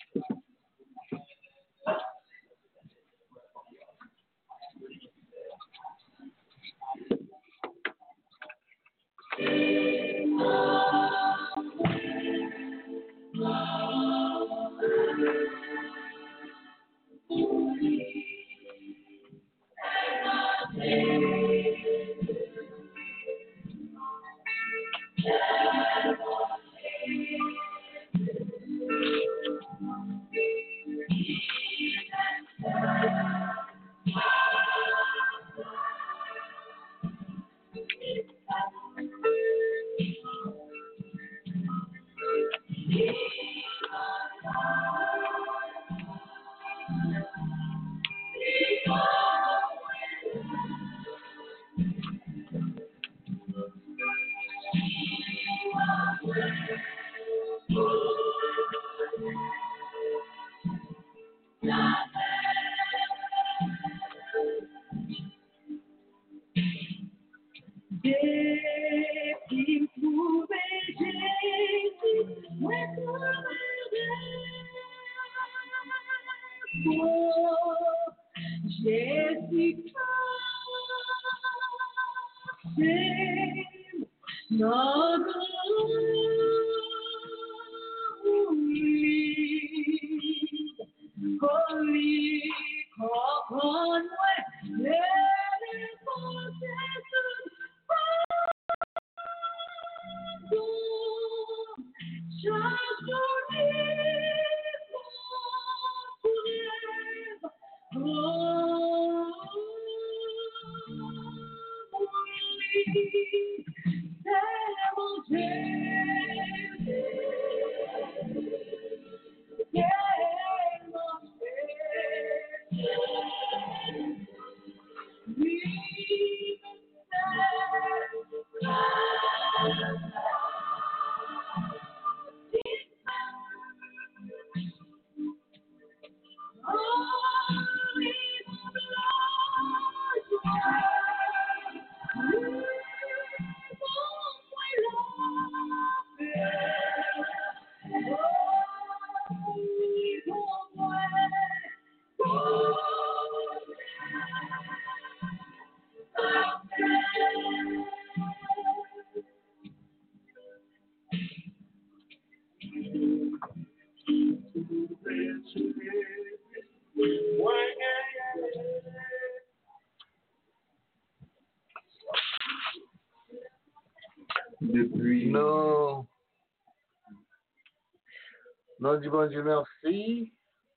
Non, du bon Dieu merci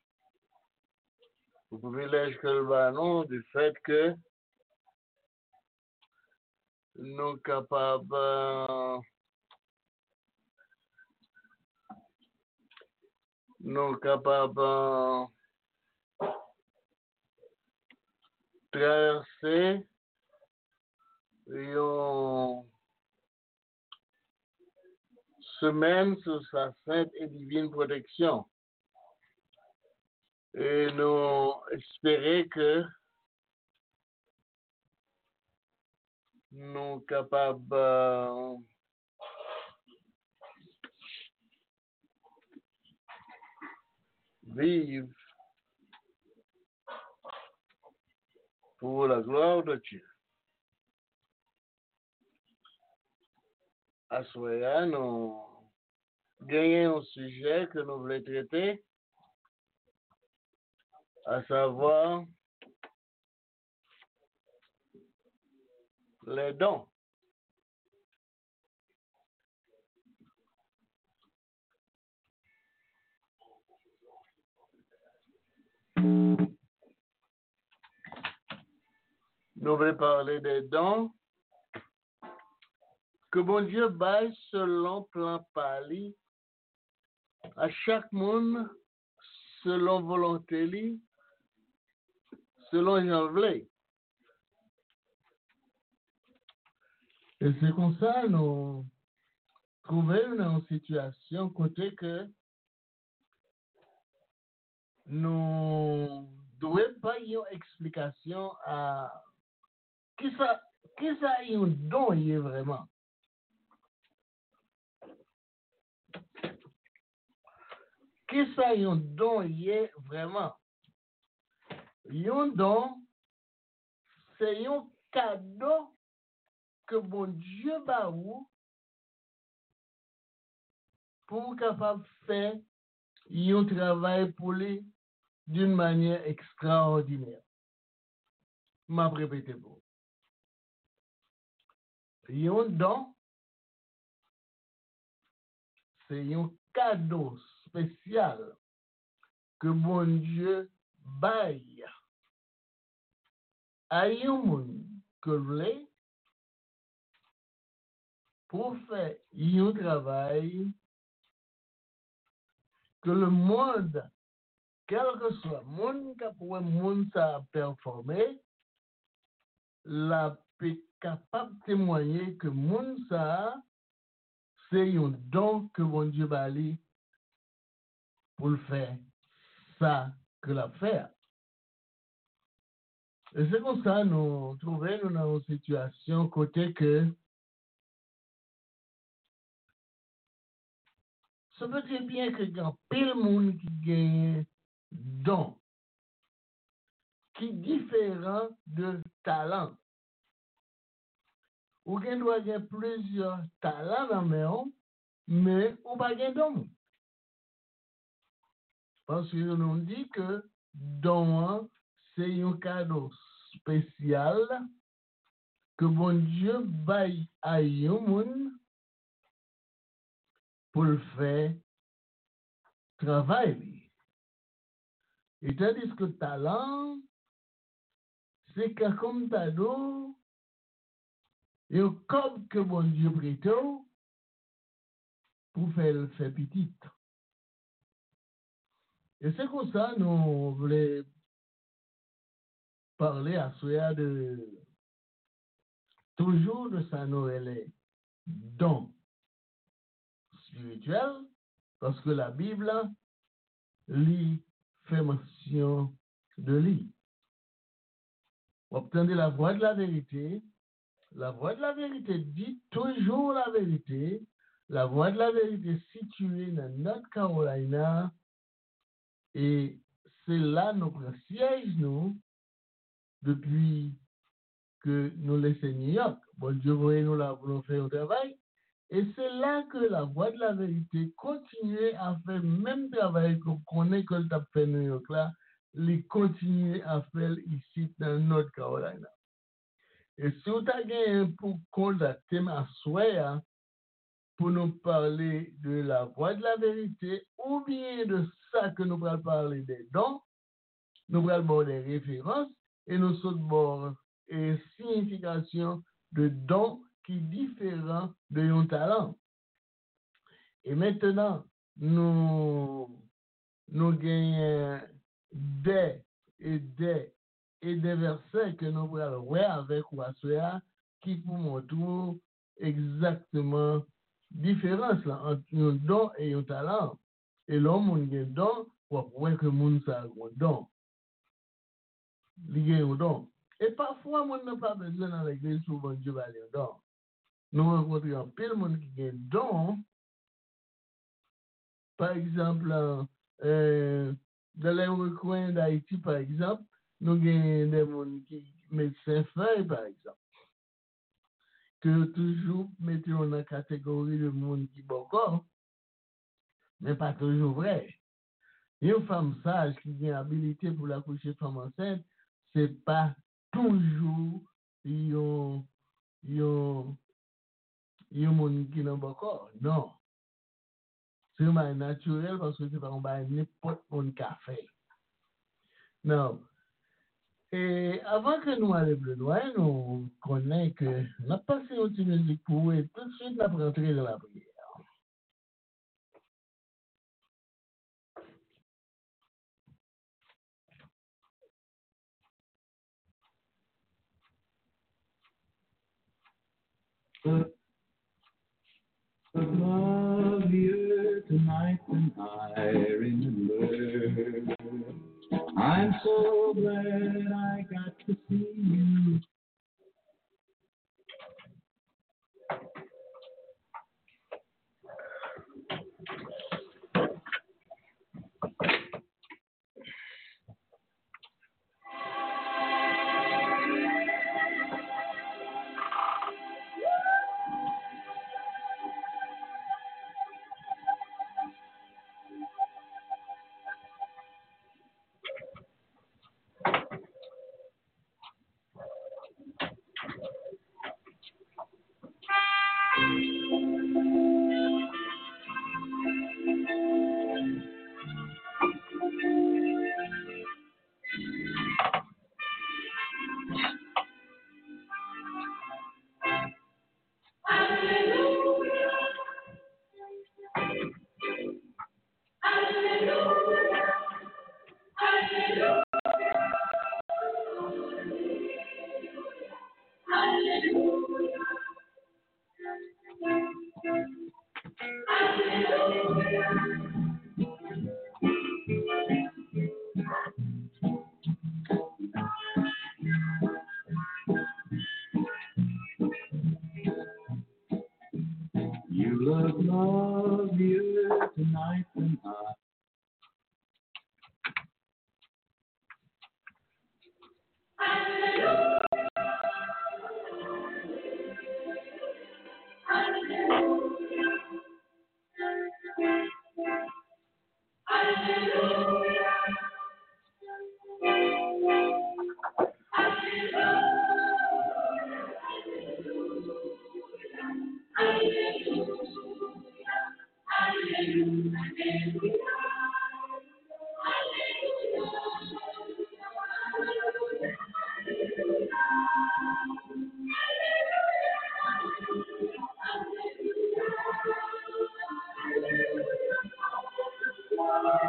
pour le privilège que le ballon du fait que nous capables traverser une semaine sous sa sainte et divine protection. Et nous espérons que nous sommes capables de vivre pour la gloire de Dieu. À ce moment-là, nous gagnons un sujet que nous voulons traiter, à savoir les dons. Nous voulons parler des dons que bon Dieu baille selon plan pali à chaque monde selon volonté li, selon Jean Vlé. Et c'est comme ça nous trouvons une situation côté que nous devons pas une explication à qui ça est un don y est vraiment. Qui ça un don y est vraiment? Un don, c'est un cadeau que bon Dieu ba ou pour capable faire un travail pour lui d'une manière extraordinaire. M'a répété pour. Un don, c'est un cadeau spécial que bon Dieu baille à un monde que voulait pour faire un travail que le monde, quel que soit, le monde qui pour le monde ça performer, la peut capable de témoigner que le monde ça, c'est un don que bon Dieu bali pour le faire, ça que la faire. Et c'est comme ça nous trouvons dans une situation côté que ça veut dire bien que quand pile monde qui gagne don, qui est différent de talent. Ou bien doit avoir plusieurs talents dans le monde, mais ou pas de don. Parce que nous dit que don, c'est un cadeau spécial que bon Dieu baille à un monde pour le faire travailler. Et tandis que talent, c'est que comme cadeau, et comme que bon Dieu prête pour faire le faire petit. Et c'est comme ça nous voulons parler à soi de toujours de ça Noël don spirituel, parce que la Bible lui fait mention de lui. Obtenez la voix de la vérité. La voix de la vérité dit toujours la vérité. La voix de la vérité située dans North Carolina. Et c'est là notre siège, nous, depuis que nous laissons New York. Bon Dieu, voyez nous là pour nous faire un travail. Et c'est là que la voix de la vérité continue à faire le même travail qu'on connaît que le fait New York là, il continue à faire ici dans North Carolina. Et si vous avez pour contacter ma soeur pour nous parler de la voix de la vérité ou bien de ça que nous allons parler des dons, nous allons voir des références et nous allons et signification de dons qui est différent de un talent. Et maintenant, nous gagnons des versets que nous allons voir avec Wassoya qui pour montrer exactement différence là, entre un don et un talent. Et l'homme a un don pour voir que le monde a un don. Il a un don. Et parfois, on n'a pas besoin dans l'église pour bon Dieu aller un don. Nous rencontrons plein de monde qui a un don. Par exemple, dans les recoins d'Haïti, par exemple, nous avons des gens qui médecins feuilles, par exemple, que toujours mettons dans la catégorie de monde qui bon corps, mais pas toujours vrai. Une femme sage qui a une habilité pour l'accoucher de femme enceinte, c'est pas toujours un monde qui n'a bon corps. Non. C'est un naturel parce que c'est pas n'importe monde qui a fait. Non. Et avant que nous allions plus loin, nous connaissons que nous avons passé une petite musique pour vous et tout de suite nous allons rentrer dans la prière. Love you tonight and I remember. I'm so glad I got to see you.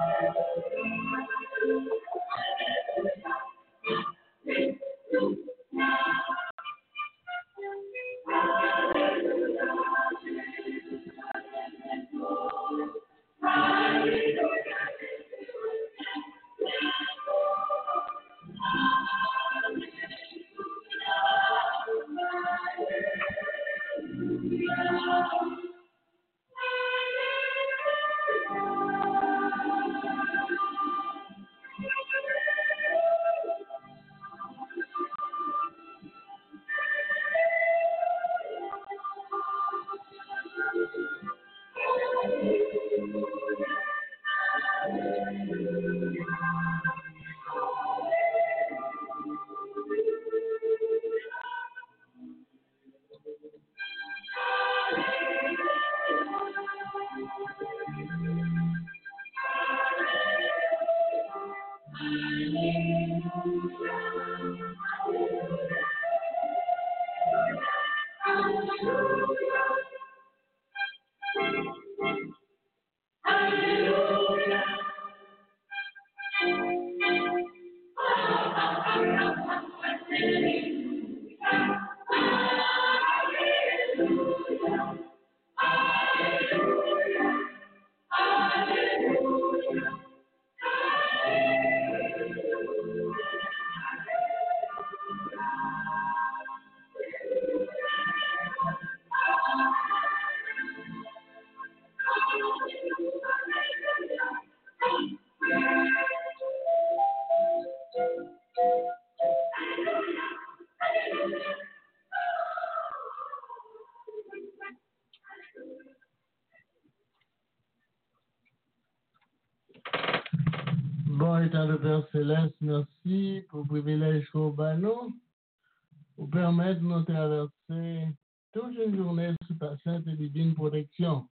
Bon, étant le Père Céleste, merci pour le privilège qu'on bat nous, pour permettre de nous traverser toute une journée sous ta sainte et divine protection.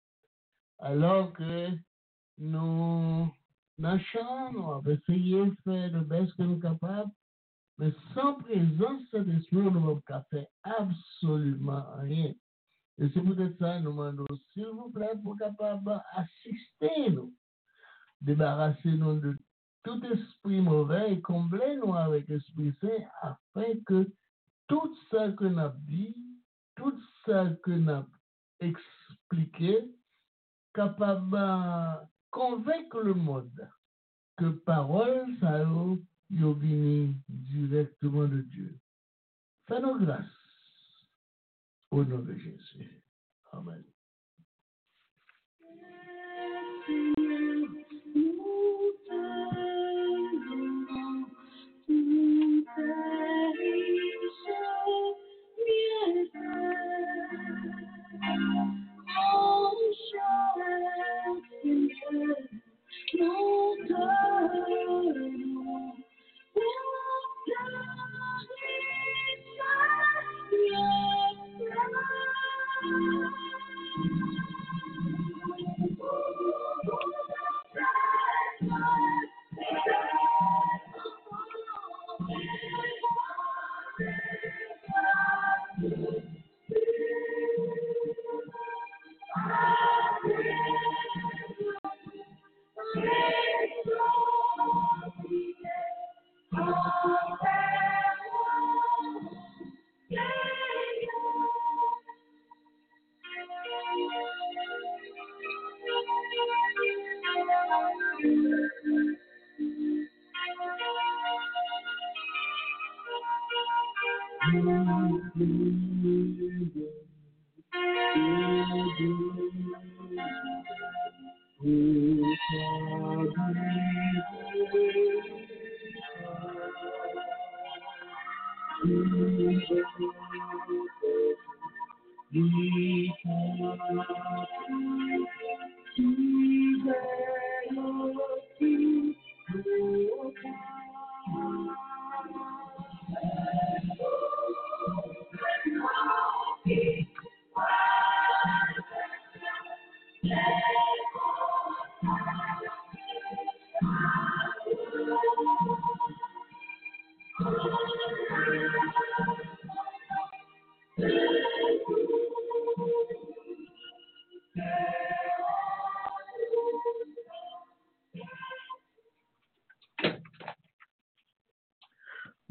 Alors que nous, dans le champ, nous avons essayé de faire le best que nous sommes capables, mais sans présence de cet esprit, nous ne pouvons pas faire absolument rien. Et c'est peut-être ça, nous demandons, s'il vous plaît, pour capable assister nous, débarrasser nous de tout esprit mauvais et combler nous avec l'Esprit Saint afin que tout ça que nous avons dit, tout ça que nous avons expliqué, capable de convaincre le monde que parole, ça y vient directement de Dieu. Fais-nous grâce au nom de Jésus. Amen.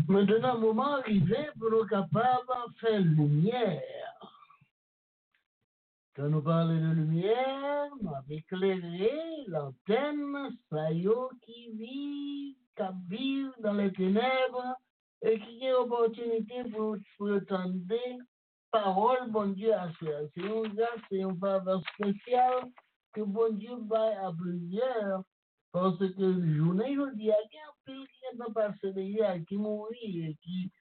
Maintenant, moment arrivé pour nous capables de faire lumière. Quand nous parlons de lumière, nous avons éclairé l'antenne, ça y est, qui vit dans les ténèbres et qui a l'opportunité pour entendre parole, bon Dieu, à faire. C'est une grâce, c'est une faveur spéciale que bon Dieu va à plusieurs. Parce que le journée, je dis, il y a un peu qui est passé derrière, qui mourit, qui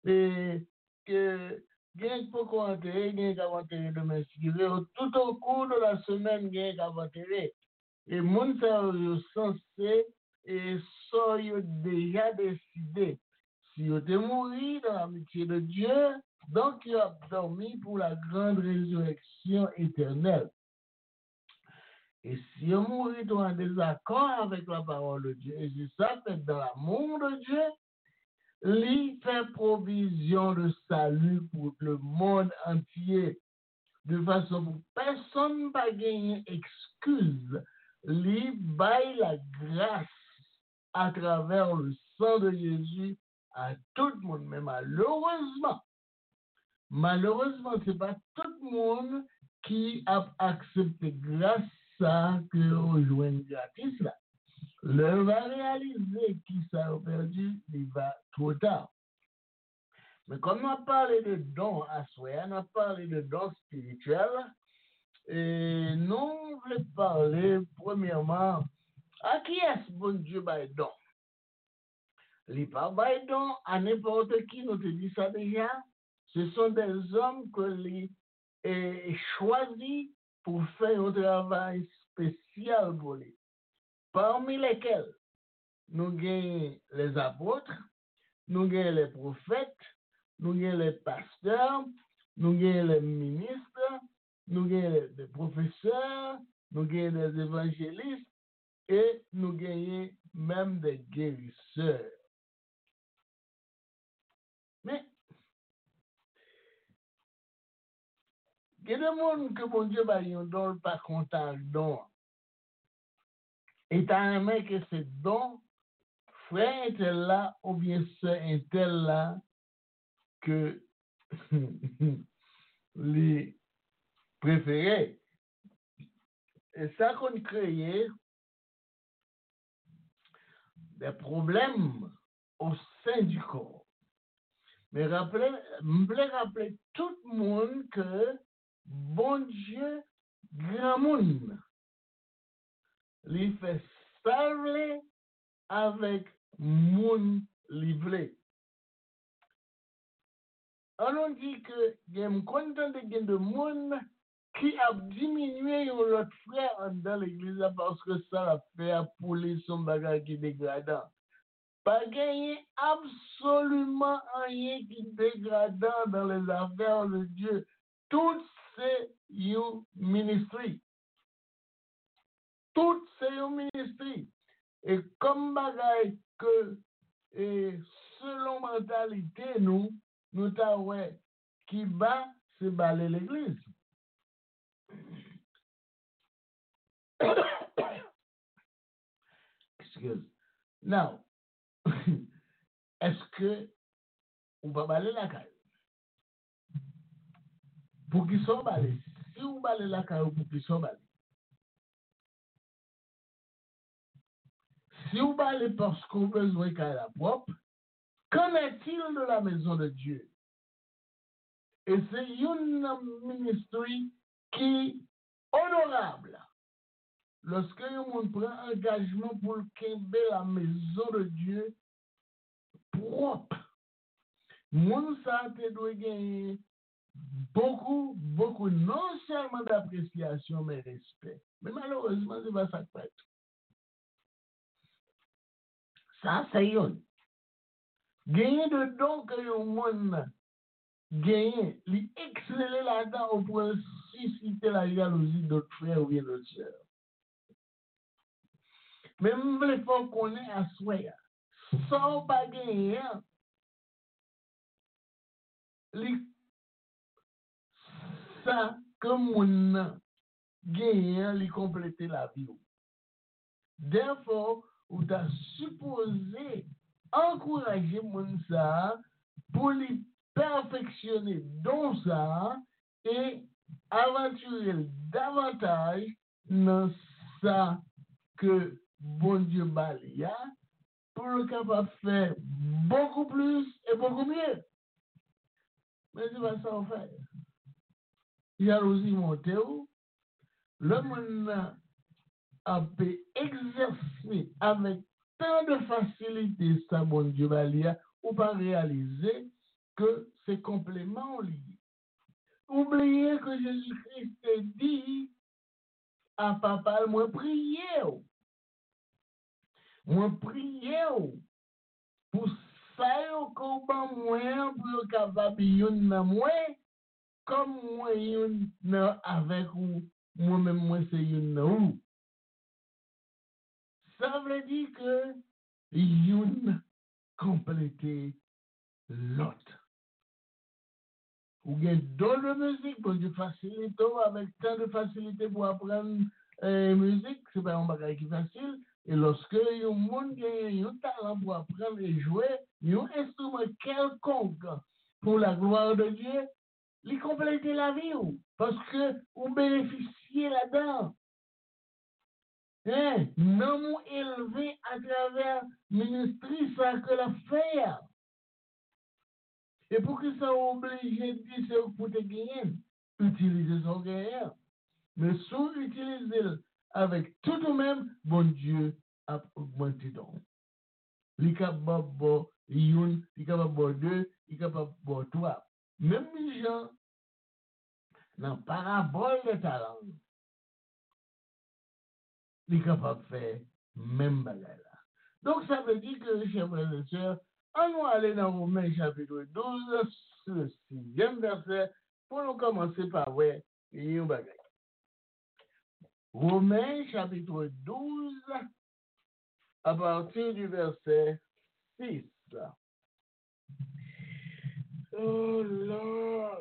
gagne pour enterrer, gagne qu'à enterrer domestique. Tout au cours de la semaine, gagne qu'à enterrer. Et mon cerveau censé et ça, il déjà décidé. Si vous êtes mouru dans l'amitié de Dieu, donc il a dormi pour la grande résurrection éternelle. Et si on mourit en désaccord avec la parole de Dieu, et c'est ça fait dans l'amour de Dieu, il fait provision de salut pour le monde entier, de façon que personne ne va gagner excuse. Il baille la grâce à travers le sang de Jésus à tout le monde. Mais malheureusement, ce n'est pas tout le monde qui a accepté grâce ça que rejoint gratis là. Le va réaliser qui ça a perdu, il va trop tard. Mais comme on a parlé de dons à soi, on a parlé de dons spirituels, et nous voulons parler premièrement à qui est-ce bon Dieu by don? Il pas by don à n'importe qui, nous te dit ça déjà. Ce sont des hommes que les choisis pour faire un travail spécial pour lui. Parmi lesquels nous gagnons les apôtres, nous gagnons les prophètes, nous gagnons les pasteurs, nous gagnons les ministres, nous gagnons les professeurs, nous gagnons les évangélistes et nous gagnons même des guérisseurs. Mais il y a des gens que mon Dieu va y donner pas content don. Et t'as un mec que c'est don, frère était là ou bien sœur était là que les préférés. Et ça qu'on crée des problèmes au sein du corps. Mais je voulais rappeler tout le monde que bon Dieu, grand monde, il fait parler avec monde livré. On dit que il y a un content de monde qui a diminué l'autre frère dans l'église parce que ça a fait pour les son bagage qui dégradant. Pas gagner absolument rien qui dégradant dans les affaires de Dieu. Tout c'est un ministry. Tout c'est un ministry. Et comme bagaille que selon mentalité nous t'avons qui bat c'est baler l'église. Excuse. Now, est-ce que on va baler la caille? Pour qu'ils soient balés. Si on balez la caille, pour qu'ils soient balés. Si on balez parce qu'on a besoin qu'à la propre, qu'en est-il de la maison de Dieu? Et c'est une ministre qui est honorable. Lorsque on prend engagement pour qu'aimer la maison de Dieu propre, mon santé doit gagner beaucoup, non seulement d'appréciation, mais respect. Mais malheureusement, c'est pas ça que fait. Ça, c'est une. Gagner de dons que le monde gagne, lui exceller là-dedans pour susciter la jalousie d'autres frères ou bien d'autres sœurs. Même les fois qu'on est à soi, sans pas gagner, ça, comme on gagne, lui compléter la vie. Therefore, on a supposé encourager moun ça pour les perfectionner dans ça et aventurer davantage dans ça que bon Dieu balia pour le capable de faire beaucoup plus et beaucoup mieux. Mais c'est pas ça en fait. Jalousie montée, le monde a pu exercer avec tant de facilité ça, bon Dieu balia, ou pas réaliser que c'est complément lié. Oubliez que Jésus-Christ dit à papa, moi prier. Moi prier pour ça qu'on va moins pour capable yon na moi comme moi yon na avec ou moi-même moi c'est yon na ou. Ça veut dire que yon compléter l'autre. Ou bien d'autres musiques pour du facilité avec tant de facilité pour apprendre musique, c'est pas un bagage qui est facile. Et lorsque un monde a un talent pour apprendre et jouer, un instrument quelconque pour la gloire de Dieu, il complète la vie parce que vous bénéficiez là-dedans. Hein? Non, nous élevé à travers le ministère ça que la fait. Et pour que ça oblige de dire c'est pour te gagner, utiliser son gagnant. Mais sans utiliser avec tout de même, bon Dieu a augmenté donc. Il est capable de une, il est capable de deux, il est capable de trois. Même les gens, dans la parabole de talent, il est capable de faire même bagarre. Donc ça veut dire que, chers frères et sœurs, on va aller dans Romains chapitre 12, le 6e verset, pour nous commencer par ouais, une bagarre. Romains chapitre 12, à partir du verset 6. Oh Lord!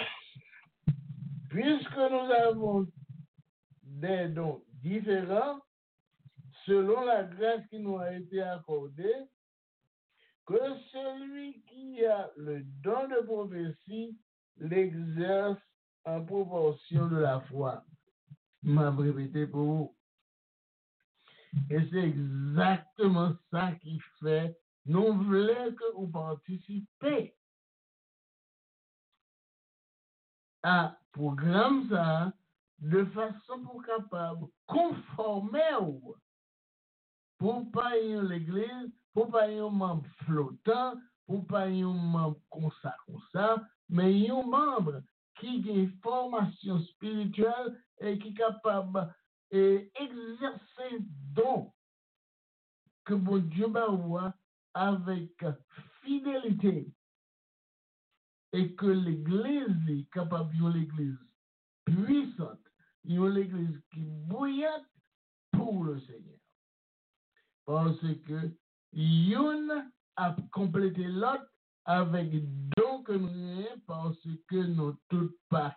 Puisque nous avons des dons différents, selon la grâce qui nous a été accordée, que celui qui a le don de prophétie l'exerce en proportion de la foi. M'a répété pour vous. Et c'est exactement ça qui fait, nous voulons que vous participez à programme ça de façon pour capable conformer pour pas y l'église, pour pas y un membre flottant, pour pas y un membre comme ça, mais un membre qui a une formation spirituelle et qui est capable d'exercer don que bon Dieu va avec fidélité et que l'église est capable de l'église puissante, l'église qui bouillante pour le Seigneur. Parce que une a complété l'autre avec don que nous avons parce que nous tous pas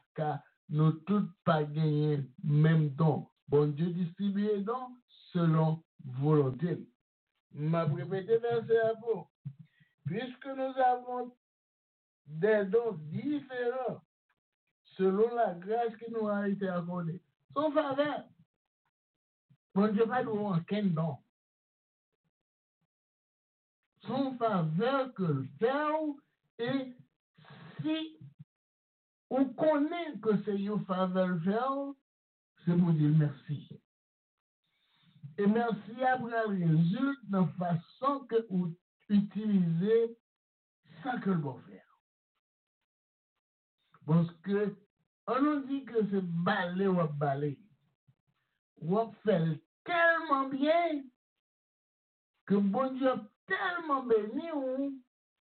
gagné même don. Bon Dieu distribue les dons selon volonté. M'a répété verset à vous. Puisque nous avons des dons différents selon la grâce qui nous a été accordée. Son faveur. Bon Dieu pas nous aucun don. Son faveur que le fait et si on connaît que c'est une faveur le faire, c'est pour dire merci. Et merci après le résultat de la façon que vous utilisez ça que le bon faire. Parce que on nous dit que c'est balai ou balai. Ou fait tellement bien que bon Dieu a tellement béni ou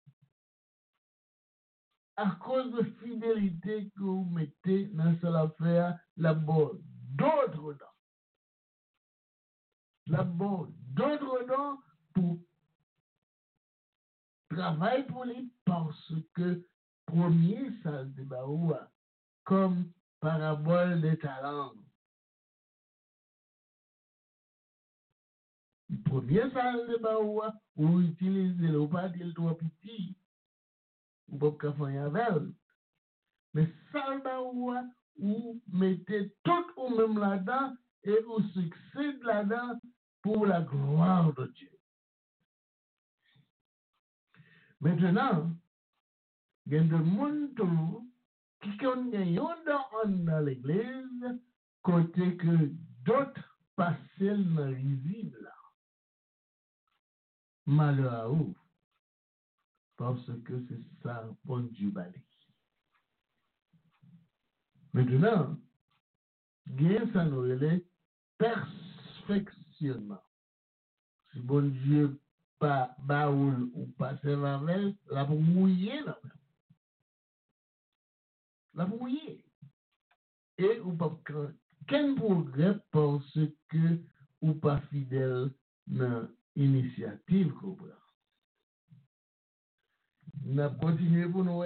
à cause de fidélité que vous mettez dans cette affaire, là-bas d'autres dons. Là-bas d'autres dons pour travailler pour lui parce que premier ça de Baoua, comme parabole des talents. Premier salle de baoua, ou utiliser le pas de trop petit, ou pas faire avec. Mais salle baoua, ou mettez tout ou même là-dedans, et ou succède là-dedans pour la gloire de Dieu. Maintenant, il y a des gens qui ont dans l'église, côté que d'autres passent dans risible. Malheur à vous, parce que c'est ça, bon Dieu balai. Maintenant, bien ça nous relève perfectionnement. Si bon Dieu pas baoul ou pas avec, la pour mouiller là. La pour mouiller. Et ou pas quel progrès parce que ou pas fidèle dans l'initiative qu'on prend. Nous avons continué pour nous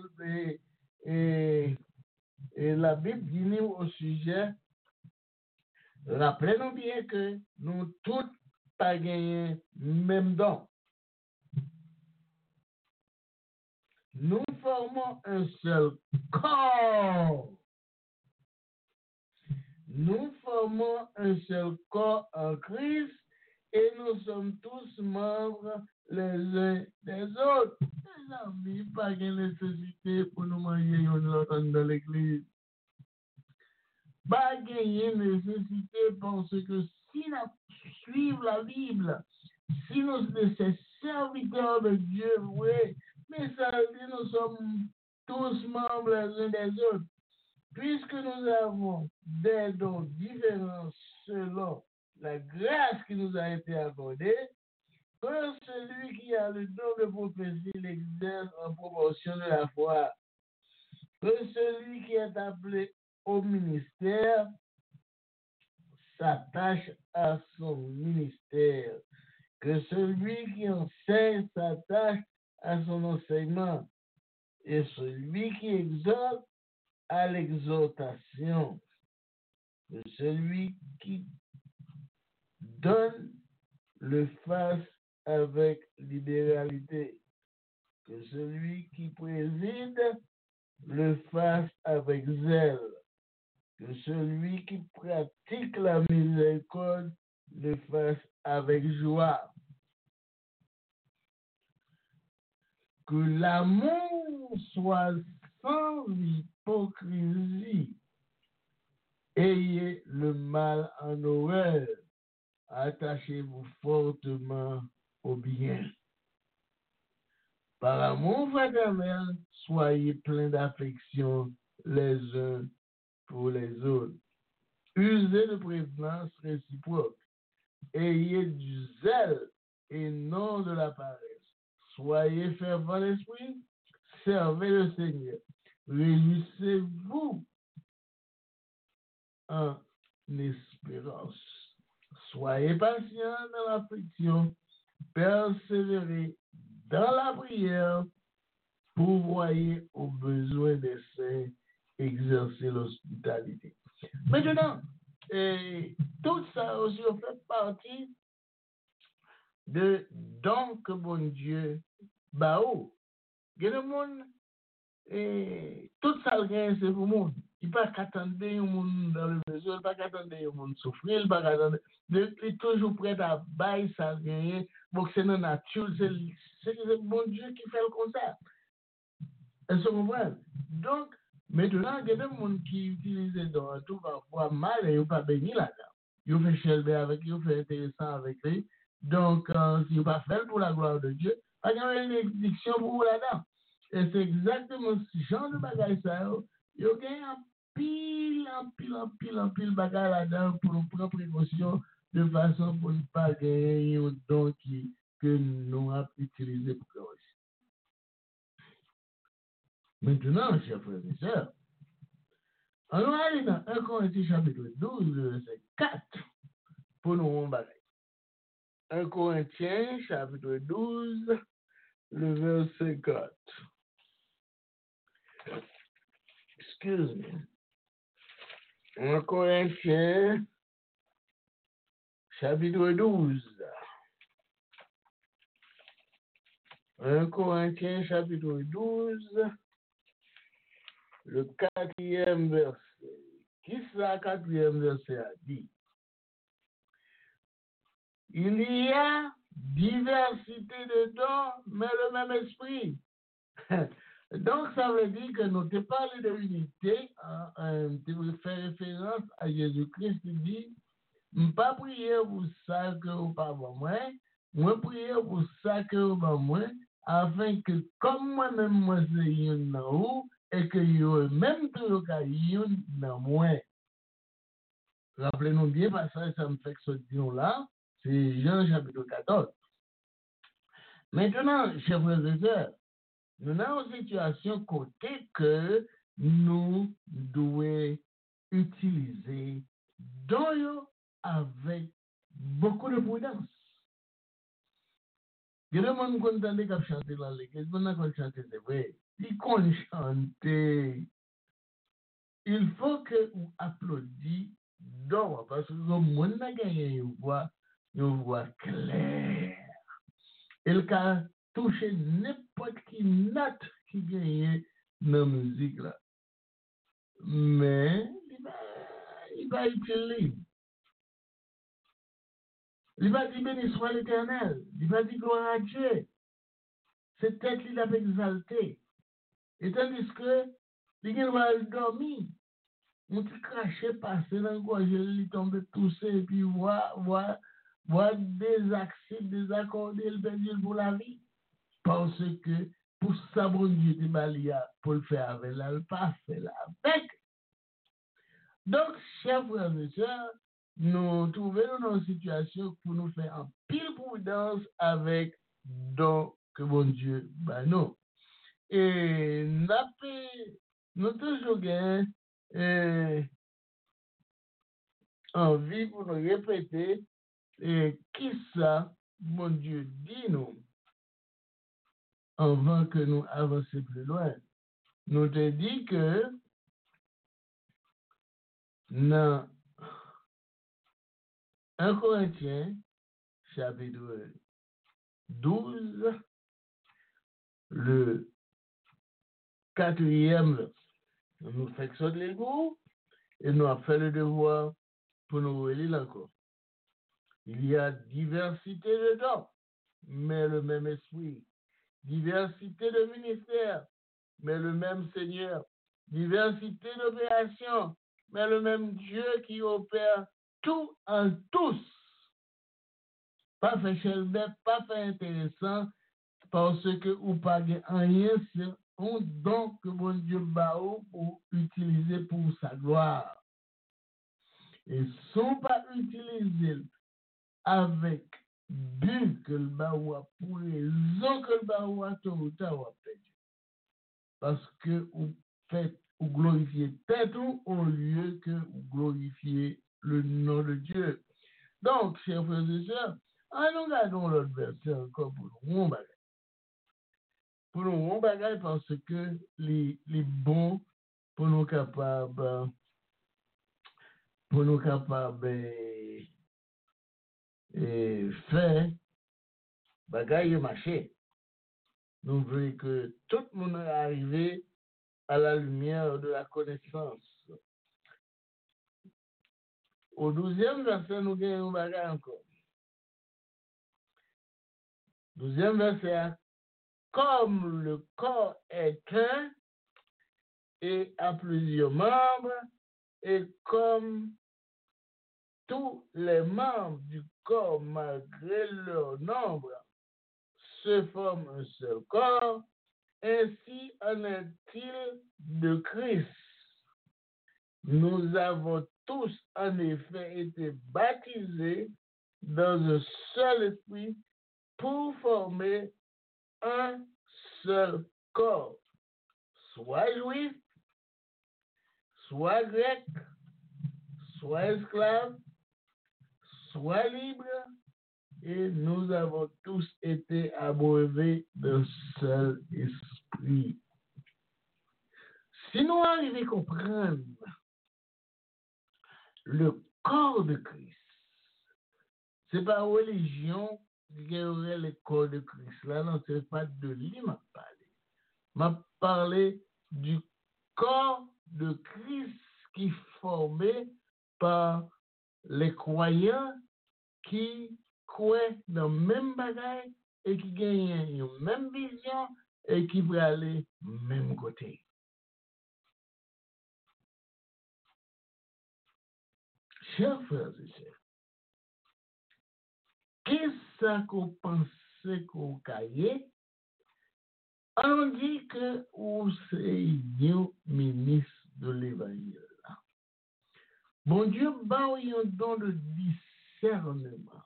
et la Bible dit au sujet, rappelez-nous bien que nous tous pas gagné même don. Nous formons un seul corps. Nous formons un seul corps en Christ et nous sommes tous membres les uns des autres. Les amis, pas de nécessité pour nous manger une autre dans l'église. Pas de nécessité parce que si nous suivons la Bible, si nous sommes ces serviteurs de Dieu, oui, mais ça veut dire nous sommes tous membres les uns des autres. Puisque nous avons des dons différents selon la grâce qui nous a été accordée, que celui qui a le don de prophétie l'exerce en proportion de la foi, que celui qui est appelé au ministère s'attache à son ministère, que celui qui enseigne s'attache à son enseignement, et celui qui exhorte à l'exhortation, que celui qui donne le fasse avec libéralité, que celui qui préside le fasse avec zèle, que celui qui pratique la miséricorde le fasse avec joie, que l'amour soit sans hypocrisie. Ayez le mal en horreur, attachez-vous fortement au bien. Par amour fraternel, soyez pleins d'affection les uns pour les autres. Usez de prévenance réciproque. Ayez du zèle et non de la paresse. Soyez fervents d'esprit, servez le Seigneur. Réjouissez-vous en espérance. Soyez patients dans l'affliction, persévérez dans la prière, pourvoyez aux besoins des saints, exercez l'hospitalité. Maintenant, tout ça aussi fait partie de dons que bon Dieu bao. Il y a le monde, tout ça c'est pour le monde. Il ne peut pas attendre le monde dans le besoin, il ne peut pas attendre le monde souffrir, il ne peut pas attendre. Il est toujours prêt à bailler ça gagner. Donc c'est dans la nature, c'est bon Dieu qui fait comme ça. Est-ce que vous comprenez? Donc, maintenant, il y a des gens qui utilisent dans tout parfois mal et ils ne pas béni là-dedans. Ils fait chelber avec lui, ils fait intéressant avec lui. Donc, si vous pas fait pour la gloire de Dieu, il y a une bénédiction pour vous là-dedans. Et c'est exactement ce genre de bagage ça. Il y a un pile bagage là-dedans pour nous prendre précaution de façon pour ne pas gagner un don que nous avons utilisé pour glorifier. Maintenant, chers frères et sœurs, on va aller dans 1 Corinthiens chapitre 12, verset 4, pour nous en parler. 1 Corinthiens chapitre 12, le verset 4. Excuse-moi. 1 Corinthiens chapitre 12. 1 Corinthiens, chapitre 12, le 4e verset. Qui ça, 4e verset a dit? Il y a diversité de dons, mais le même esprit. Donc, ça veut dire que nous te parlons de l'unité, tu fais référence à Jésus-Christ qui dit, pas prier pour ça que vous pas moi prier pour ça que vous pas moi, afin que comme moi-même moi c'est un dans vous, et que vous même tout le dans moi. Rappelez-nous bien, parce que ça me fait que ce dit-là, c'est Jean chapitre 14. Maintenant, chers frères et sœurs, nous avons une situation côté que nous devons utiliser dans avec beaucoup de prudence. Il y a des gens qui ont chanté dans l'église, mais qui chanter, c'est vrai. Ils ont chanté. Il faut que vous applaudissiez donc, parce que le monde a gagné une voix claire. Il a touché n'importe qui note qui gagne dans la musique là. Mais il va utiliser. Il va dire béni soit l'Éternel. Il va dire gloire à Dieu. Cette tête, il a exalté. Et tandis que, il va dormir. On te craché, passer dans le gorge, il tombe toussé, et puis voir des accès, des accordés, le bénir pour la vie. Parce que, pour ça, bon Dieu, te balia, pour le faire avec là, le pas faire avec. Donc, chers frères et sœurs, nous trouvons dans une situation pour nous faire en pile prudence avec donc que bon Dieu bah non. Et nous toujours gain envie pour nous répéter qui ça bon Dieu dit nous avant que nous avancions plus loin. Nous te dit que dans 1 Corinthiens chapitre 12, le 4e verset. Nous faisons les goûts et nous avons fait le devoir pour nous relire encore. Il y a diversité de dons, mais le même esprit. Diversité de ministères, mais le même Seigneur. Diversité d'opérations, mais le même Dieu qui opère tout en tous. Pas fait chelbet, pas fait intéressant, parce que ou pas rien, c'est un don que bon Dieu bat pour utiliser pour sa gloire. Et sont pas utilisés avec but que le baoua pour raison que le baoua tôt ou tard perdu. Parce que vous faites ou glorifier tête au lieu que vous glorifiez le nom de Dieu. Donc, chers frères et sœurs, nous regardons l'autre verset encore pour nous bagage. Pour nous bagage parce que les bons pour nous capables faire bagaille marché. Nous voulons que tout le monde arrive à la lumière de la connaissance. Au 12e verset, nous gagnons un bagage encore. 12e verset, comme le corps est un et a plusieurs membres, et comme tous les membres du corps, malgré leur nombre, se forment un seul corps, ainsi en est-il de Christ. Nous avons tous en effet été baptisés dans un seul esprit pour former un seul corps, soit juif, soit grec, soit esclave, soit libre, et nous avons tous été abreuvés d'un seul esprit. Si nous arrivons à comprendre le corps de Christ, c'est pas religion qui aurait le corps de Christ. Là, non, c'est pas de lui m'a parlé. M'a parlé du corps de Christ qui est formé par les croyants qui croient dans le même bagage et qui gagnent une même vision et qui veulent aller même côté. Chers frères et sœurs, qu'est-ce qu'on pensait qu'on cahier? On dit que vous êtes un ministre de l'évangile. Bon Dieu, un don de discernement.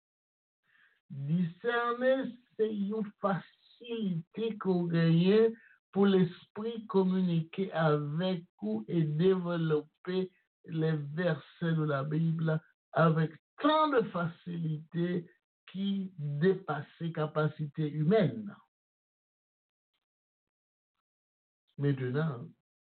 Discerner, c'est une facilité qu'on gagne pour l'esprit communiquer avec vous et développer les versets de la Bible avec tant de facilité qui dépasse les capacités humaines. Maintenant,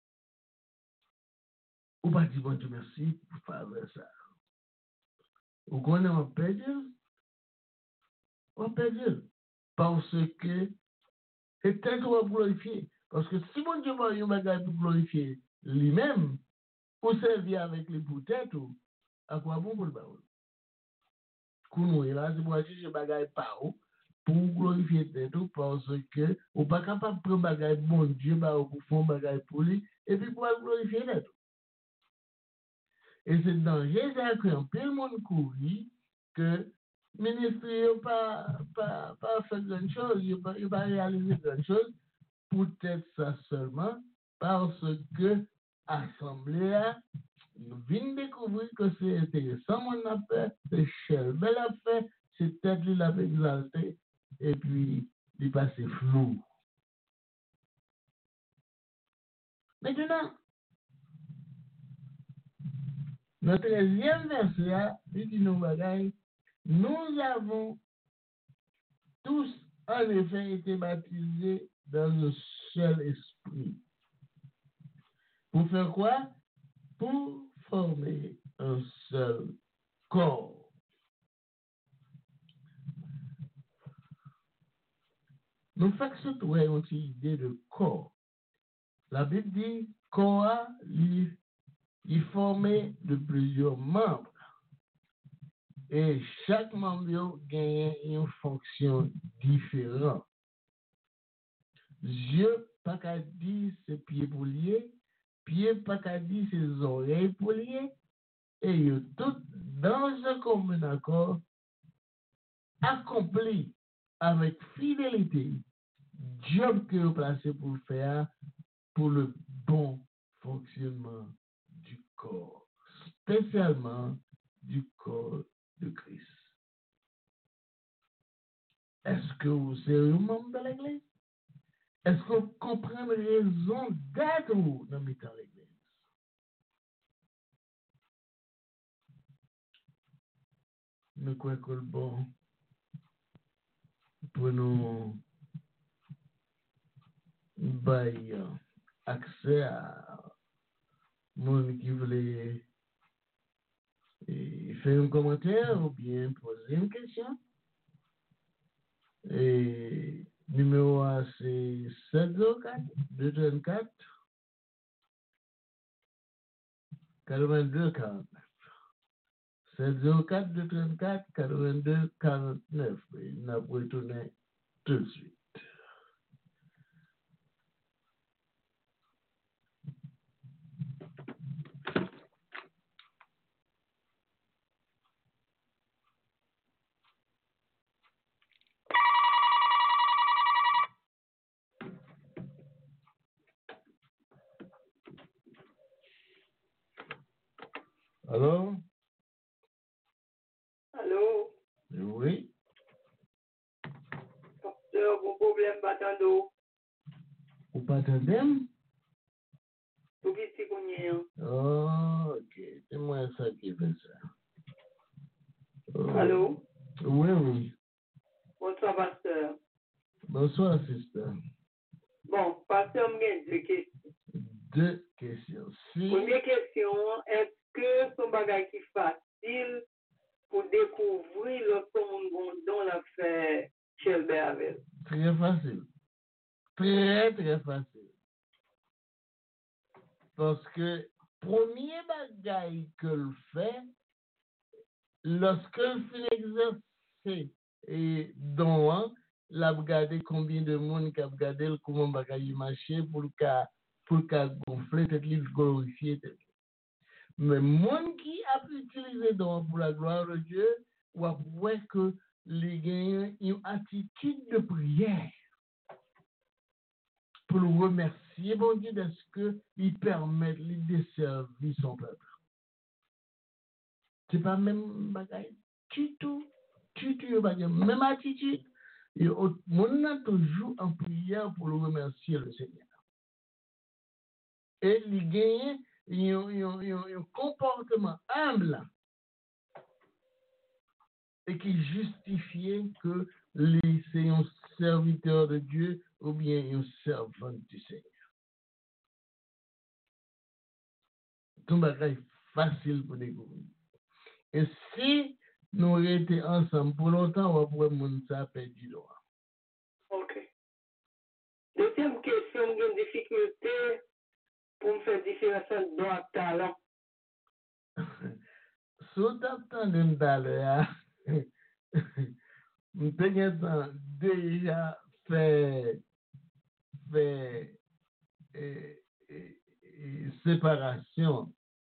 on va dire bon Dieu merci pour faire ça. Vous connaissez mon Père Dieu? On peut dire. Parce que c'est tel qu'on va glorifier. Parce que si mon Dieu va y avoir pour glorifier lui-même, pour servir avec les peut-être, à quoi bon pour le baoul? Nous, là, c'est pour acheter ce bagage par où, pour glorifier tête, parce que on n'est pas capable de prendre bagage bon Dieu, pour faire un bagage pour lui, et puis pour glorifier tête. Et c'est danger, ça que un peu le monde courir que le ministre n'a pas fait grand chose, il n'a pas réalisé grand chose, peut-être ça seulement parce que l'Assemblée nous vient découvrir que c'est intéressant, mon affaire, c'est cher, belle affaire, c'est peut-être lui l'a exalté, et puis il passe flou. Maintenant, notre 13e verset, il dit nous bagaille, nous avons tous en effet été baptisés dans un seul esprit. Pour faire quoi? Pour former un seul corps. Nous faisons surtout une idée de corps. La Bible dit corps est formé de plusieurs membres. Et chaque membre gagne une fonction différente. Yeux, pas qu'à dire ses pieds pour lier, pieds, pas qu'à dire ses oreilles pour lier, et ils tout dans un commun accord accompli avec fidélité, job que vous placez pour faire pour le bon fonctionnement du corps, spécialement du corps de Christ. Est-ce que vous êtes un membre de l'Église? Est-ce que vous comprenez la raison d'être dans l'Église? Nous croyons que le bon pour nous bailler accès à monde qui voulait faire un commentaire ou bien poser une question. Et numéro 1, c'est 704 234 82 49. 704 234 82 49. Il n'a pas retourné tout de suite. Alors? Allô? Oui. Pasteur, mon problème batando. Ou pas t'entendre? Tout petit qu'on Oh, ok. C'est moi ça qui fait ça. Oh. Allô? Oui, oui. Bonsoir, pasteur. Bonsoir, sister. Bon, pasteur, j'ai deux questions. Deux questions. Si... Première question, est-ce que son bagage qui est facile pour découvrir le monde dont l'a fait Shelby avec. Très facile. Très, très facile. Parce que premier bagage que le fait, lorsque le fait exercer et donc, l'a regardé combien de monde qui a regardé comment bagage marcher pour le gonfler tête livre glorifier tête. Mais monde qui a utilisé donc pour la gloire de Dieu, ou après que les gagnants une attitude de prière pour le remercier bon Dieu de ce qu'il permet de servir son peuple. C'est pas même bagaille du tout même attitude. Et on a toujours en prière pour le remercier le Seigneur. Et il gagne un comportement humble et qui justifie que c'est un serviteur de Dieu ou bien un servant du Seigneur. C'est un bagage facile pour découvrir. Et si nous étions ensemble pour longtemps, on pourrait moun ça perdu droit. Ok. Deuxième question, j'ai une difficulté pour me faire différence entre don et talent. Sous t'attendais d'aller, nous avons déjà fait séparation.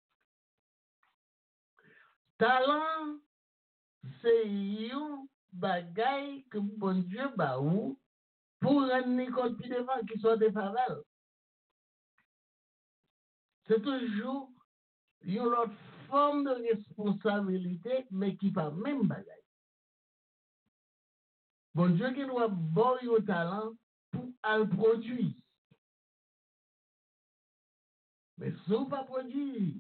Talent, c'est un bagage que bon Dieu ba ou pour rendre l'école plus devant qui soit des faveurs. C'est toujours une autre forme de responsabilité, mais qui pas même bagage. Bon Dieu qui doit avoir un talent pour le produire. Mais si on ne pas produire,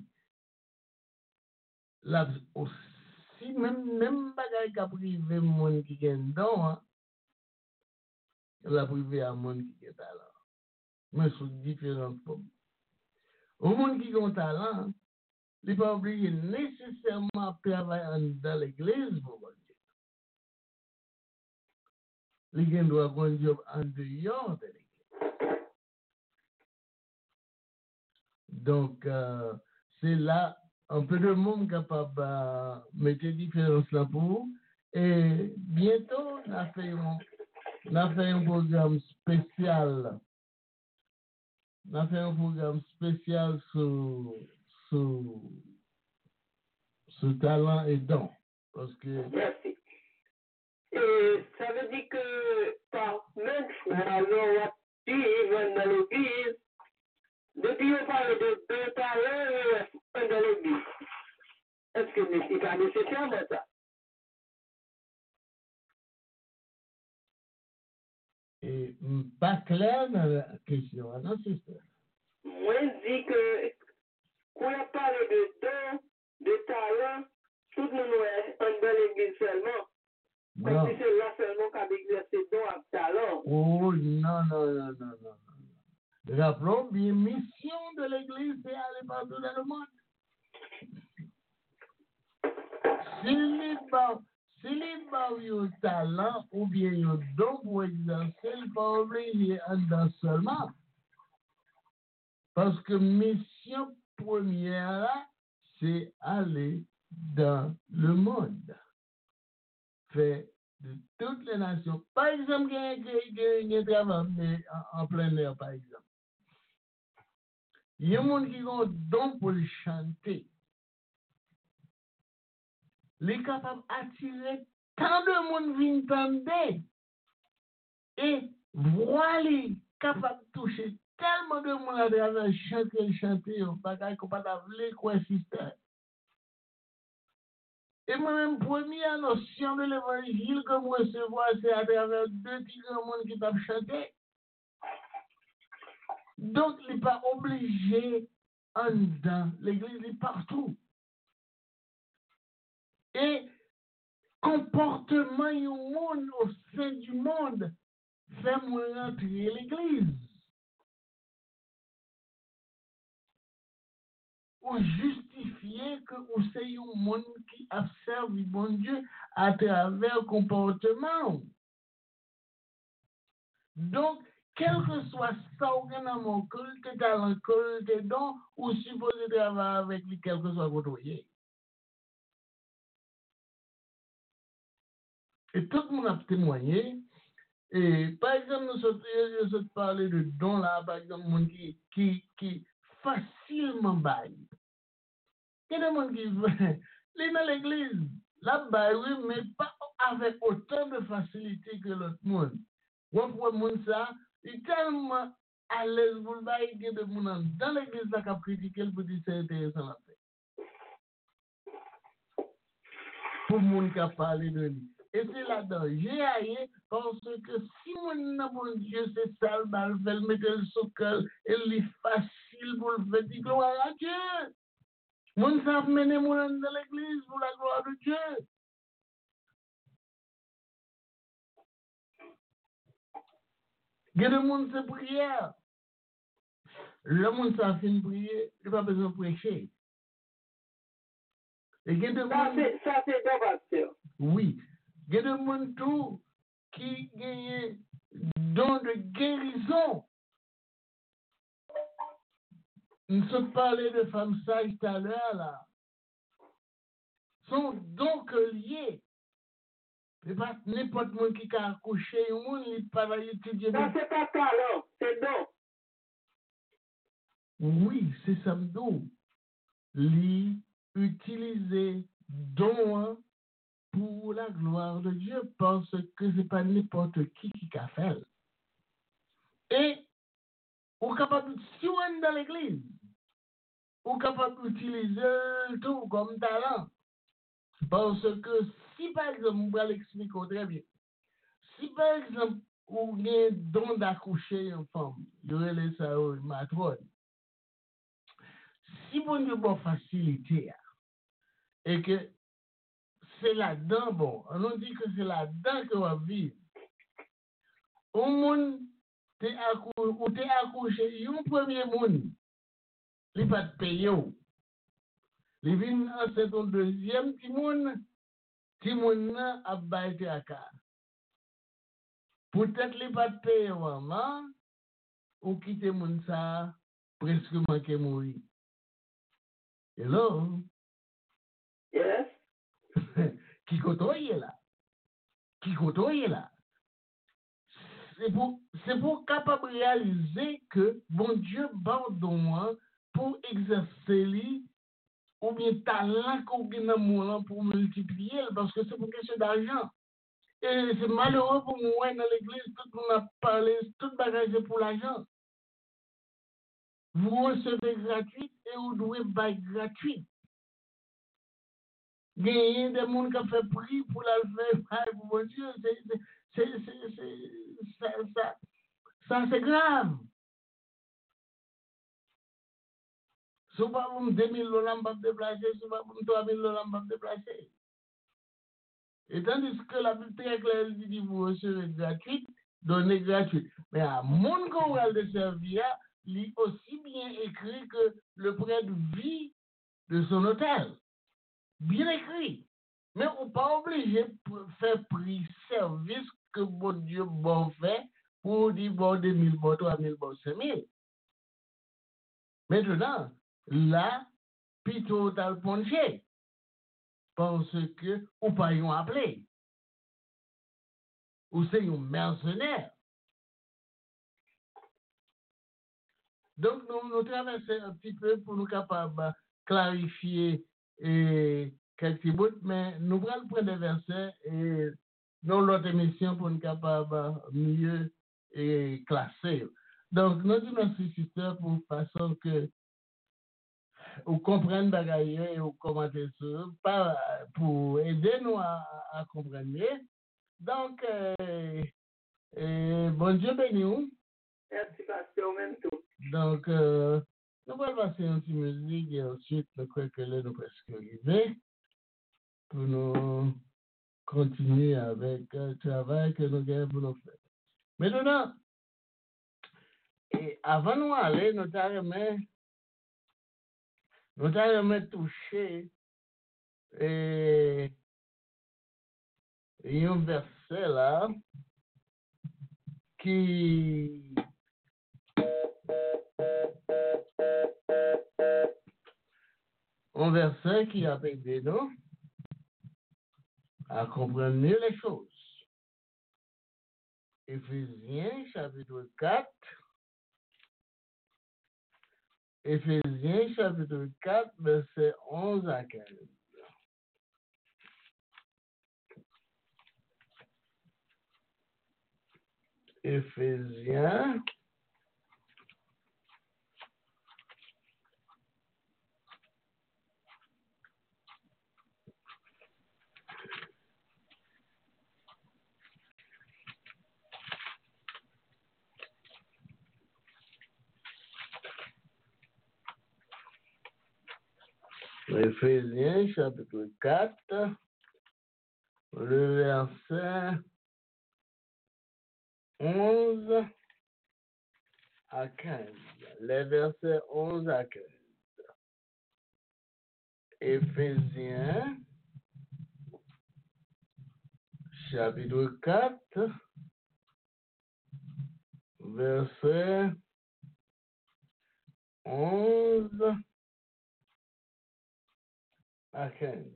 là aussi, même bagage qui a privé monde qui a un don, la privé à monde qui a un talent. Mais sous différentes formes. Au monde qui a un talent, il n'est pas obligé nécessairement de travailler dans l'église pour bon Dieu. Il doit avoir un job en dehors de l'église. Donc, c'est là un peu de monde capable de mettre des différences là pour vous. Et bientôt, on a fait un programme spécial. On a fait un programme spécial sur talent et don. Parce que. Merci. Et ça veut dire que par même fois, on vivre dans l'église, depuis on parle de deux talents dans l'église. Est-ce que c'est pas nécessairement ça? Et pas clair dans la question, non, c'est ça. Moi, je dis que quand on parle de dons, de talents, tout le monde est dans l'église seulement. Comme si c'est là seulement qu'on a exercé dons à talent. Oh, non. Rappelons bien, mission de l'église, c'est aller partout dans le monde. S'il est pas un talent ou bien un don pour exercer, il n'est pas obligé en seulement. Parce que mission première, là, c'est aller dans le monde. Faire de toutes les nations. Par exemple, il y a un travail en plein air, par exemple. Il y a des gens qui ont un don pour le chanter. Il est capable d'attirer tant de monde qui viennent et voilà, capable de toucher tellement de monde à travers chanter, pas qu'on pas d'avler quoi système. Et moi-même, première notion de l'évangile que je recevoir, c'est à travers deux petits grands monde qui tapent chanter. Donc, il n'est pas obligé en dedans. L'église est partout. Et comportement du monde au sein du monde fait moi rentrer l'église. Ou justifier signifier que vous êtes un monde qui observe le bon Dieu à travers le comportement. Donc, quel que soit ça, dans mon culte, talent, culte, don, ou supposé travailler avec lui, quel que soit votre voyez. Et tout le monde a témoigné. Et par exemple, nous sommes parlé de dons là, par exemple, monde qui facilement baille. Il y a des gens qui vont dans l'église, là, baille, oui, mais pas avec autant de facilité que l'autre monde. On voit monde ça, il est tellement à l'aise pour le bail que de monde dans l'église là qui a critiqué pour dire c'est intéressant la fait. Pour le monde qui a parlé de lui. Et c'est là-dedans, j'ai aillé parce que si mon bon Dieu c'est sale, mal fait, mettre le socle, et il est facile pour le faire, dit gloire à Dieu. Mon savent mener mon dans l'église pour la gloire de Dieu. Il y a des gens qui prière. Le monde savent faire une prière, il n'a pas besoin de prêcher. Et il y a des gens. Ça, c'est dommage, sûr. Oui. Il y a des gens tout qui gagnent don de guérison. Nous sommes parlé de femmes sages tout à l'heure, là. Sont donc liés. Et pas n'importe monde qui a accouché, un monde, il pas étudier. Ça, c'est pas talent, c'est don. Oui, c'est ça me dit. Li utiliser don pour la gloire de Dieu parce que c'est pas n'importe qui a fait. Et on est capable, si on est dans l'église, on est capable d'utiliser tout comme talent. Parce que si par exemple, on va l'expliquer très bien, si par exemple, on a un don d'accoucher une femme, il y aurait ça une matrone. Si on a une facilité, et que c'est là-dedans, bon, on dit que c'est là-dedans qu'on va vivre. Au monde, t'es accouché, un premier monde, il va te payer. Il vient c'est ton deuxième petit monde a baillé à cas. Peut-être qu'il va te payer maman, ou quitter mon ça, presque manqué mourir. Hello? Yes. Qui côtoie là? Qui côtoie là? C'est pour capable de réaliser que bon Dieu pardonne pour exercer lui ou bien talent qu'on a pour multiplier parce que c'est pour question d'argent. Et c'est malheureux pour moi dans l'église, tout le monde a parlé, tout le bagage c'est pour l'argent. Vous recevez gratuit et vous devez bailler gratuit. Il y a des gens qui ont fait prix pour la faire pour mon Dieu. Ça c'est grave. Si vous pas pour 2 000 $, pas déplacer, si vous pas pour 3 000 $, pas déplacer. Et tandis que la Bible très claire dit vous recevez gratuit, donnez gratuit. Mais à mon qu'on de servir, il est aussi bien écrit que le prêt de vie de son hôtel. Bien écrit. Mais on n'est pas obligé de faire prix service que bon Dieu bon fait pour dire bon 2 000 $, 3 000 $, 5 000. Maintenant, là, plutôt t'as le ponché. Parce que ou pas yon appelé. Ou c'est un mercenaire. Donc, nous traversons un petit peu pour nous capables de clarifier quelques bouts, mais nous allons prendre des versets et dans l'autre émission pour nous capables mieux classer. Donc, nous disons merci, sister, pour façon que vous comprenez bagaille et vous commentez ça, pour aider nous à comprendre mieux. Donc, bon Dieu béni. Merci, pasteur, même tout. Donc, nous allons passer une petite musique et ensuite, je crois que là, nous presque arrivés pour nous continuer avec le travail que nous avons pour nous faire. Maintenant, et avant de nous aller, nous avons Nous allons toucher et un verset là qui a aidé nous à comprendre mieux les choses. Éphésiens chapitre 4. Éphésiens chapitre 4, verset 11 à 15. Éphésiens Éphésiens chapitre 4, le verset 11 à 15. Les versets 11 à 15. Éphésiens chapitre 4, verset 11 à 15.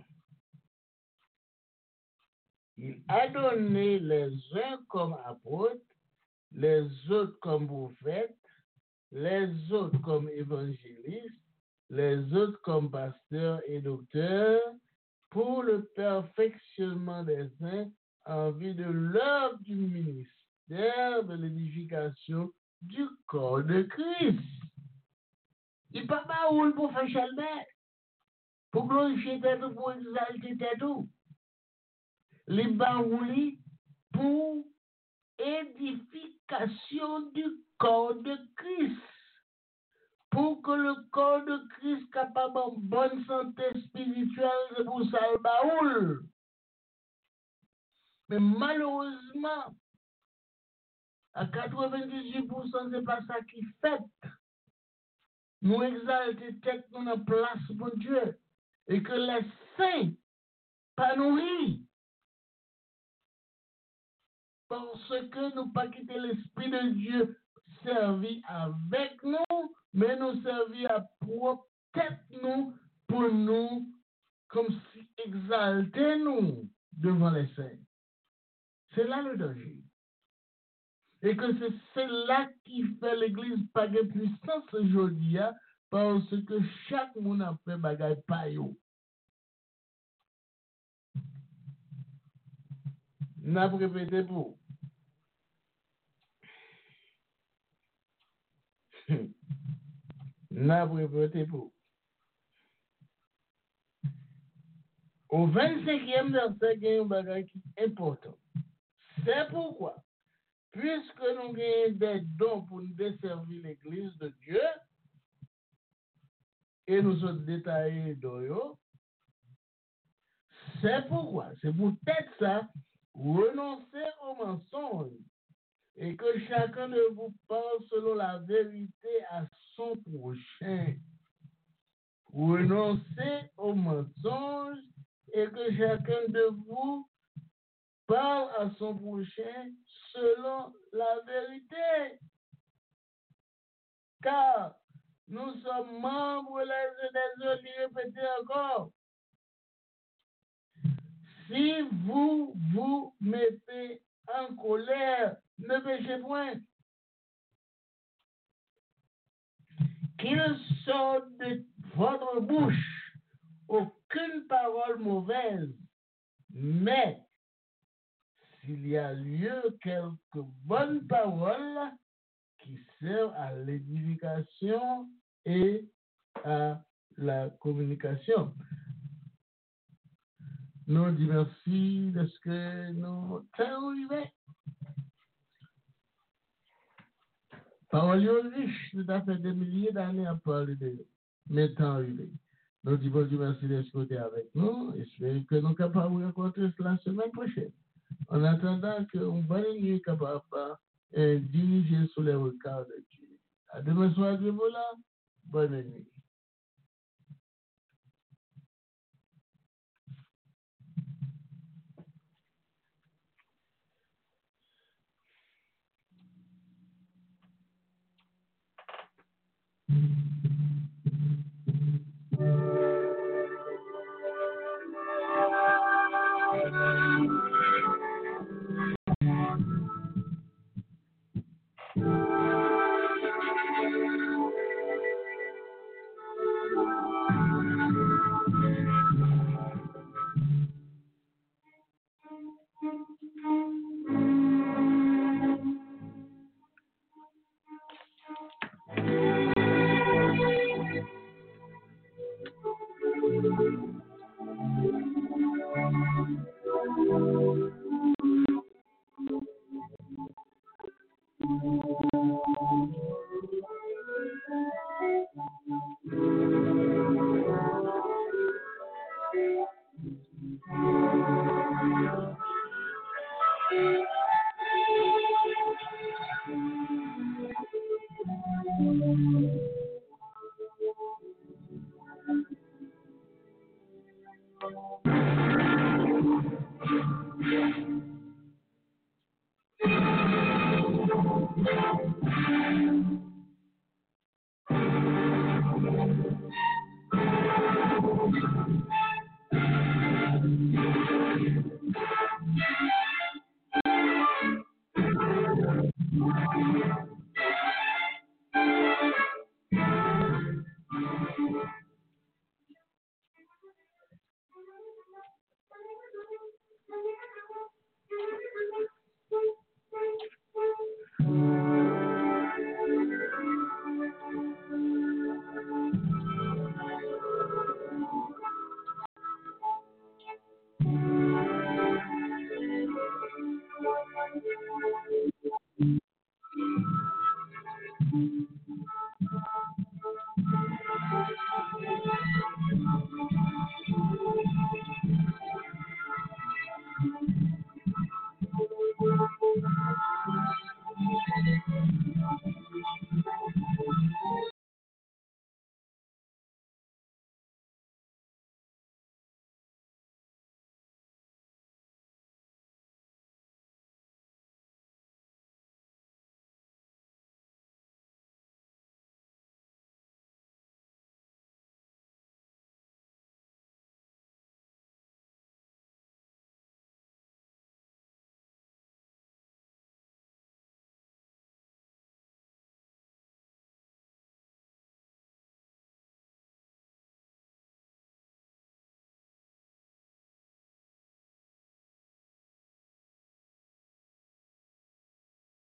Il a donné les uns comme apôtres, les autres comme prophètes, les autres comme évangélistes, les autres comme pasteurs et docteurs, pour le perfectionnement des saints en vue de l'œuvre du ministère de l'édification du corps de Christ. Il ne peut pas où pour faire chaleur, pour glorifier tête ou pour exalter tête ou. Les baroulis pour édification du corps de Christ. Pour que le corps de Christ capable en bonne santé spirituelle, c'est pour ça le baoul. Mais malheureusement, à 98%, c'est pas ça qui fait. Nous exalter tête nous en place pour Dieu. Et que les saints pas nourris. Parce que nous pas quitter l'Esprit de Dieu servi avec nous, mais nous servi à propre tête nous pour nous, comme si exalter nous devant les saints. C'est là le danger. Et que c'est là qui fait l'Église pas de puissance aujourd'hui, parce que chaque monde a fait bagaille payo. N'a pas répété pour. N'a pas répété pour. Au 25e verset, il y a un bagage qui est important. C'est pourquoi, puisque nous avons des dons pour nous desservir l'Église de Dieu, et nous sommes détaillés dans c'est pourquoi, c'est pour peut-être ça, renoncer au mensonge, et que chacun de vous parle selon la vérité à son prochain. Renoncer au mensonge, et que chacun de vous parle à son prochain selon la vérité. Car nous sommes membres les uns des autres, il répétait encore. Si vous vous mettez en colère, ne péchez point. Qu'il sorte de votre bouche aucune parole mauvaise, mais s'il y a lieu quelques bonnes paroles qui servent à l'édification et à la communication. Nous disons merci de ce que nous sommes arrivés. Parole riche, tout à fait des milliers d'années à parler de mes temps arrivés. Nous disons merci de ce que vous êtes avec nous. Espérons que nous sommes capables de rencontrer la semaine prochaine. En attendant qu'on bonne nuit capable de diriger sous les regards de Dieu. À demain soir, Dieu voilà. Bonne nuit.